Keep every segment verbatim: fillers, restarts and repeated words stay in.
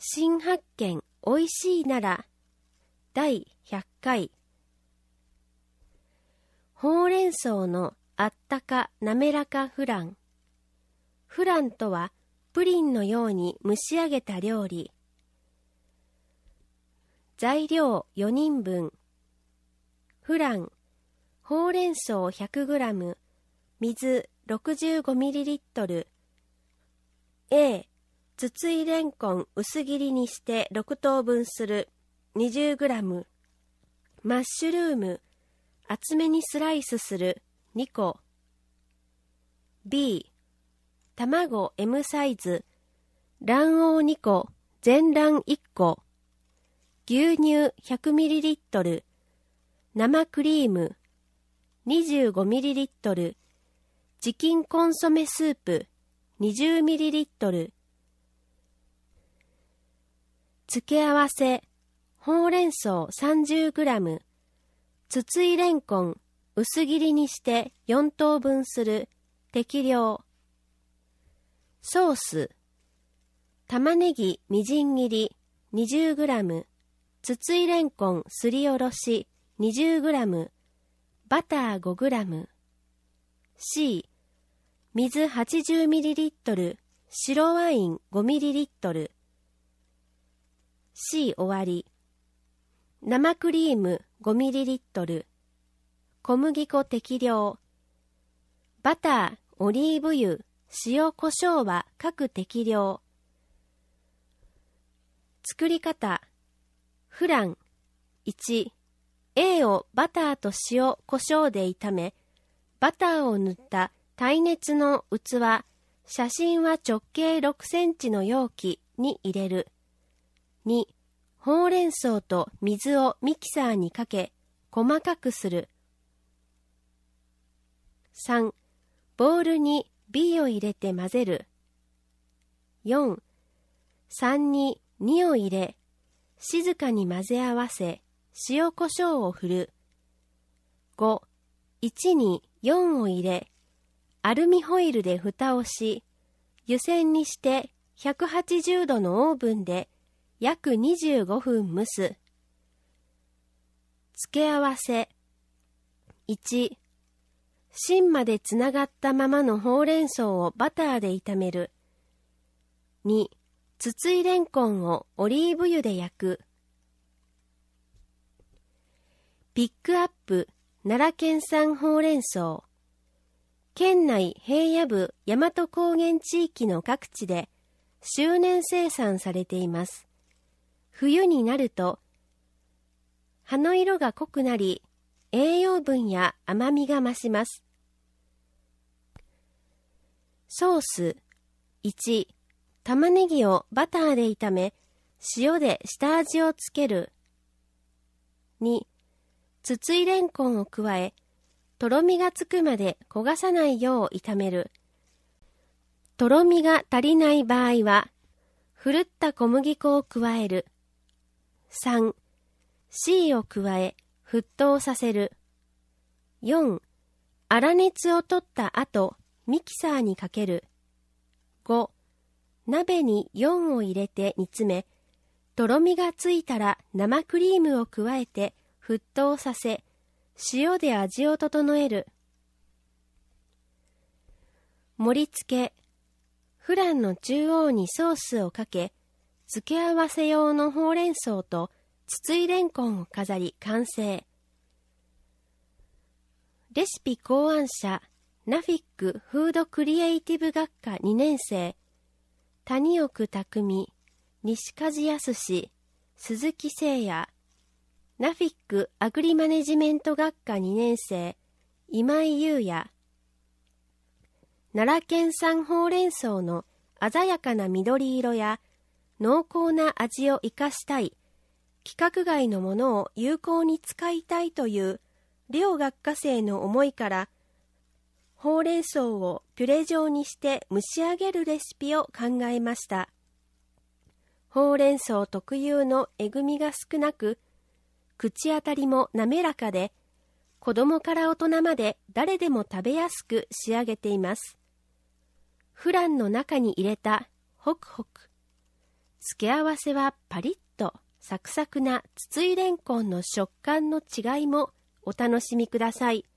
新発見おいしいならだいひゃっかい。ほうれん草のあったかなめらかフラン。フランとはプリンのように蒸し上げた料理。材料よにんぶん。フラン、ほうれん草 ひゃくグラム、水 ろくじゅうごミリリットル。A、筒井レンコン薄切りにしてろくとうぶんする にじゅうグラム。マッシュルーム、厚めにスライスするにこ。B、卵 エム サイズ、卵黄にこ、全卵いっこ。牛乳 ひゃくミリリットル、生クリーム にじゅうごミリリットル、チキンコンソメスープ にじゅうミリリットル。付け合わせ、ほうれん草 さんじゅうグラム、筒井レンコン薄切りにしてよんとうぶんする適量。ソース、玉ねぎみじん切り にじゅうグラム、筒井レンコンすりおろし にじゅうグラム、バター ごグラム。C、水 はちじゅうミリリットル、白ワイン ごミリリットル。C 終わり。生クリーム ごミリリットル、小麦粉適量。バター、オリーブ油、塩コショウは各適量。作り方。フランいち、A をバターと塩コショウで炒め、バターを塗った耐熱の器、写真は直径ろくセンチの容器に入れる。に、ほうれん草と水をミキサーにかけ、細かくする。さん、ボウルに B を入れて混ぜる。よん、さんににを入れ、静かに混ぜ合わせ、塩コショウを振る。ご、いちによんを入れ、アルミホイルで蓋をし、湯煎にしてひゃくはちじゅうどのオーブンで約にじゅうごふん蒸す。付け合わせ。いち、芯までつながったままのほうれん草をバターで炒める。に、筒井レンコンをオリーブ油で焼く。ピックアップ奈良県産ほうれん草。県内平野部大和高原地域の各地で周年生産されています。冬になると葉の色が濃くなり、栄養分や甘みが増します。ソース。いち、玉ねぎをバターで炒め、塩で下味をつける。に、筒井レンコンを加え、とろみがつくまで焦がさないよう炒める。とろみが足りない場合は、ふるった小麦粉を加える。さん、C を加え、沸騰させる。よん、粗熱を取った後、ミキサーにかける。ご、鍋によんを入れて煮詰め、とろみがついたら生クリームを加えて沸騰させ、塩で味を整える。盛り付け。フランの中央にソースをかけ、付け合わせ用のほうれん草と筒井レンコンを飾り完成。レシピ考案者、ナフィックフードクリエイティブ学科にねんせい、谷奥匠、西梶康、鈴木誠也。ナフィックアグリマネジメント学科にねんせい、今井優也。奈良県産ほうれん草の鮮やかな緑色や濃厚な味を生かしたい、規格外のものを有効に使いたいという両学科生の思いから、ほうれん草をピュレ状にして蒸し上げるレシピを考えました。ほうれん草特有のえぐみが少なく、口当たりも滑らかで、子供から大人まで誰でも食べやすく仕上げています。フランの中に入れたホクホク、 付け合わせはパリッとサクサクな筒井レンコンの食感の違いもお楽しみください。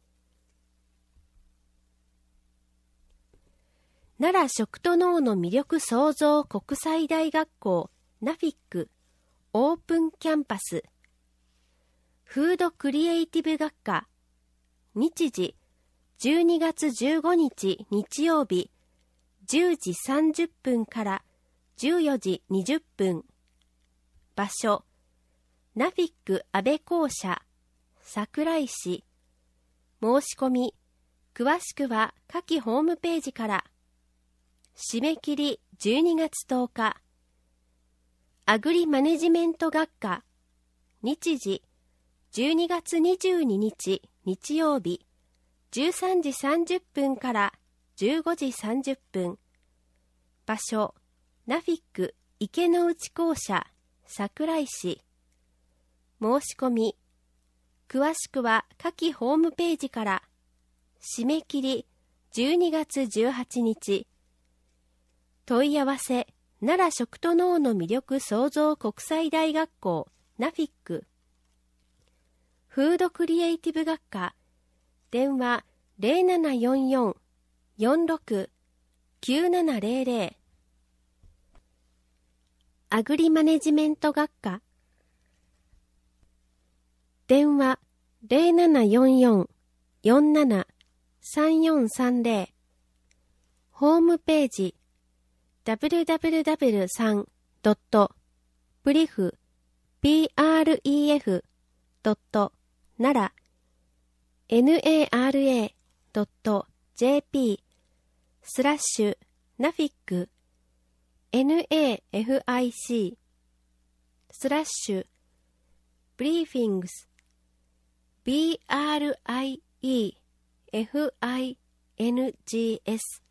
奈良食と農の魅力創造国際大学校ナフィックオープンキャンパスフードクリエイティブ学科日時じゅうにがつじゅうごにち日曜日じゅうじさんじゅっぷんからじゅうよじにじゅっぷん場所ナフィック安倍校舎桜井市申し込み詳しくは下記ホームページから締め切りじゅうにがつとおかアグリマネジメント学科日時じゅうにがつにじゅうににち日曜日じゅうさんじさんじゅっぷんからじゅうごじさんじゅっぷん場所ナフィック池之内校舎桜井市申し込み詳しくは下記ホームページから締め切りじゅうにがつじゅうはちにち問い合わせ奈良食と農の魅力創造国際大学校ナフィックフードクリエイティブ学科電話 ゼロななよんよん よんろく きゅうななゼロゼロ アグリマネジメント学科電話 ゼロななよんよん よんなな さんよんさんゼロ ホームページ ダブリューダブリューダブリュースリー ドット プリフ プレフ ドット ナラ ナラ ドット ジェーピー スラッシュナフィック ナフィック スラッシュブリーフィングス ブリーフィングス